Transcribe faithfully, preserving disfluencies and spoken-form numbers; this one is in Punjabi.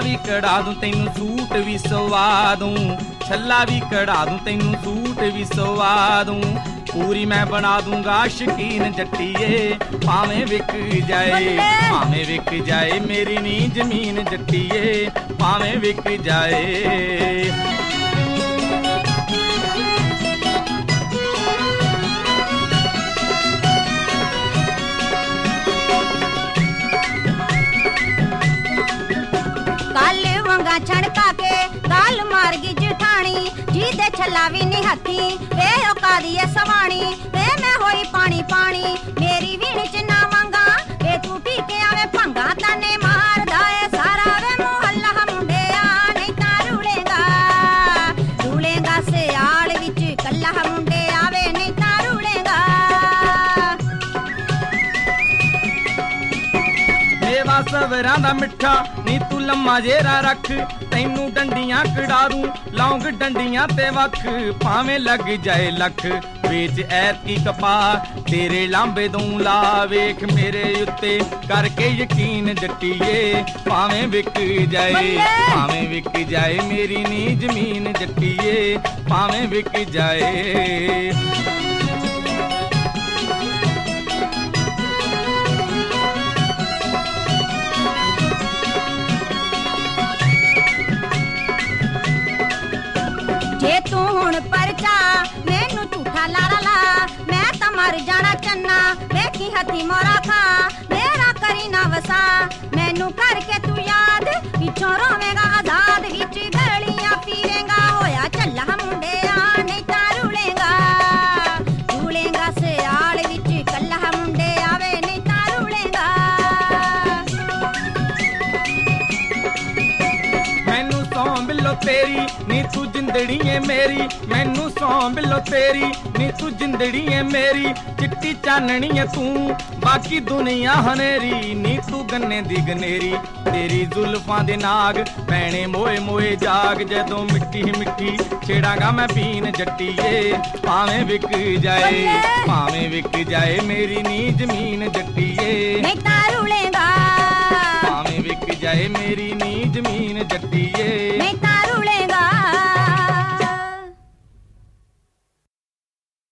ਵੀ ਕਢਾ ਦੂੰ ਤੈਨੂੰ ਸੂਟ ਵੀ ਸਵਾ ਦੂੰ, ਛੱਲਾ ਵੀ ਕਢਾ ਦੂੰ ਤੈਨੂੰ ਸੂਟ ਵੀ ਸਵਾ ਦੂੰ। ਪੂਰੀ ਮੈਂ ਬਣਾ ਦੂੰਗਾ ਸ਼ਕੀਨ ਜੱਟੀਏ, ਭਾਵੇਂ ਵਿਕ ਜਾਏ ਭਾਵੇਂ ਵਿਕ ਜਾਏ ਮੇਰੀ ਨੀ ਜ਼ਮੀਨ ਜੱਟੀਏ, ਭਾਵੇਂ ਵਿਕ ਜਾਏ। ਛੜਕਾ ਕੇ ਗਾਲ ਮਾਰ ਗਈ ਜਠਾਣੀ, ਜਿਹਦੇ ਛੱਲਾ ਵੀ ਨੀ ਹੱਥੀ ਵੇ ਉਹ ਕਾਦੀ ਐ ਸਵਾਣੀ। ਵੇ ਮੈਂ ਹੋਈ ਪਾਣੀ ਪਾਣੀ ਮੇਰੀ ਵੀਣ ਚ ਨਾ ਵਾਂਗਾ, ਵੇ ਤੂੰ ਪੀ ਕੇ ਆਵੇ ਭੰਗਾ ਤਾਨੇ ਮਾਰਦਾ ਏ ਸਾਰਾ ਵੇ ਮੁਹੱਲਾ ਮੁੰਡਿਆ, ਨਹੀਂ ਤਾਂ ਰੂਲੇਗਾ ਰੂਲੇਗਾ ਸਿਆਲ ਵਿੱਚ ਕੱਲਾ ਮੁੰਡੇ ਆਵੇ, ਨਹੀਂ ਤਾਂ ਰੂਲੇਗਾ। ਮੇਵਾ ਸਵਰਾਂ ਦਾ ਮਿੱਠਾ ਨੀ ਤੂੰ ਲੰਮਾ ਜੇਰਾ ਰੱਖ, ਤੈਨੂੰ ਡੰਡੀਆਂ ਕਢਾ ਦੂੰ ਲੌਂਗ ਡੰਡੀਆਂ ਤੇ ਵੱਖ, ਭਾਵੇਂ ਲੱਗ ਜਾਏ ਲੱਖ ਵੇਚ ਐਤਕੀ ਕਪਾ ਤੇਰੇ ਲਾਂਬੇ ਦੂੰ ਲਾ। ਵੇਖ ਮੇਰੇ ਉੱਤੇ ਕਰਕੇ ਯਕੀਨ ਜੱਟੀਏ, ਭਾਵੇਂ ਵਿਕ ਜਾਏ ਭਾਵੇਂ ਵਿਕ ਜਾਏ ਮੇਰੀ ਨੀ ਜ਼ਮੀਨ ਜੱਟੀਏ, ਭਾਵੇਂ ਵਿਕ ਜਾਏ। ਜੇ ਤੂੰ ਹੁਣ ਪਰਚਾ ਮੈਨੂੰ ਝੂਠਾ ਲਾਰਾ ਲਾ, ਮੈਂ ਤਾਂ ਮਰ ਜਾਣਾ ਚੰਨਾ ਵੇਖੀ ਹੱਥੀ ਮੋਰਾ ਖਾ। ਮੇਰਾ ਕਰੀ ਨਾ ਵਸਾ ਮੈਨੂੰ ਕਰਕੇ ਤੂੰ ਯਾਦ, ਪਿੱਛੋਂ ਰੋਵੇਂਗਾ ਆਜ਼ਾਦ ਵਿੱਚ ਗਲੀਆਂ ਪੀਵੇਂਗਾ, ਹੋਇਆ ਝੱਲਾ ਮੁੰਡਿਆ ਨਹੀਂ ਤਾਂ ਰੂਲੇਗਾ ਰੂਲੇਗਾ ਸਿਆਲ ਵਿੱਚ ਕੱਲਾ ਮੁੰਡੇ ਆਵੇ, ਨਹੀਂ ਤਾਂ ਰੂਲੇਗਾ। ਮੈਨੂੰ ਸੌਂ ਬਿੱਲੋ ਤੇਰੀ ਨੀ ਤੂੰ ਜਿੰਦੜੀ ਏ ਮੇਰੀ, ਮੈਨੂੰ ਸੌਂ ਬਿੱਲੋ ਤੇਰੀ ਨੀ ਤੂੰ ਜਿੰਦੜੀ ਏ ਮੇਰੀ। ਚਿੱਟੀ ਚਾਨਣੀ ਏ ਤੂੰ ਬਾਕੀ ਦੁਨੀਆ ਹਨੇਰੀ, ਨੀ ਤੂੰ ਗੰਨੇ ਦੀ ਗਨੇਰੀ ਤੇਰੀ ਜ਼ੁਲਫਾਂ ਦੇ ਨਾਗ ਪੈਣੇ ਮੋਏ ਮੋਏ ਜਾਗ। ਜਦੋਂ ਮਿੱਠੀ ਮਿੱਠੀ ਛੇੜਾਂਗਾ ਮੈਂ ਪੀਨ ਜੱਟੀਏ, ਭਾਵੇਂ ਵਿਕ ਜਾਏ ਭਾਵੇਂ ਵਿਕ ਜਾਏ ਮੇਰੀ ਨੀ ਜ਼ਮੀਨ ਜੱਟੀਏ, ਨਹੀਂ ਤਾਂ ਰੂਲੇਗਾ ਭਾਵੇਂ ਵਿਕ ਜਾਏ ਮੇਰੀ ਨੀ ਜ਼ਮੀਨ ਜੱਟੀਏ।